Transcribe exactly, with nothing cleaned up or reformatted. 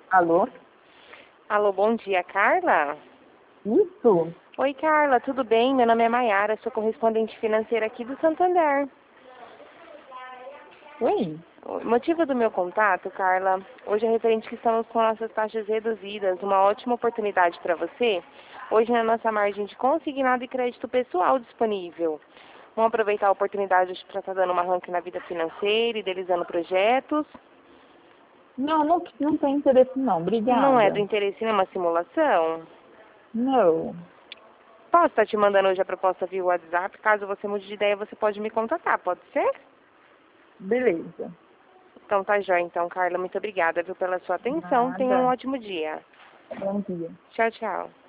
Alô? Alô, bom dia, Carla? Isso? Oi, Carla, tudo bem? Meu nome é Maiara, sou correspondente financeira aqui do Santander. Oi? O motivo do meu contato, Carla, hoje é referente que estamos com nossas taxas reduzidas, uma ótima oportunidade para você, hoje na nossa margem de consignado e crédito pessoal disponível. Vamos aproveitar a oportunidade para estar dando uma arranque na vida financeira, idealizando projetos. Não, não, não tem interesse não. Não é do Obrigada. interesse em uma simulação? Não. Posso estar te mandando hoje a proposta via WhatsApp, caso você mude de ideia, você pode me contatar, pode ser? Beleza. Então tá jóia, então, Carla. Muito obrigada, viu, pela sua atenção. Tenha um Nada. ótimo dia. Bom dia. Tchau, tchau.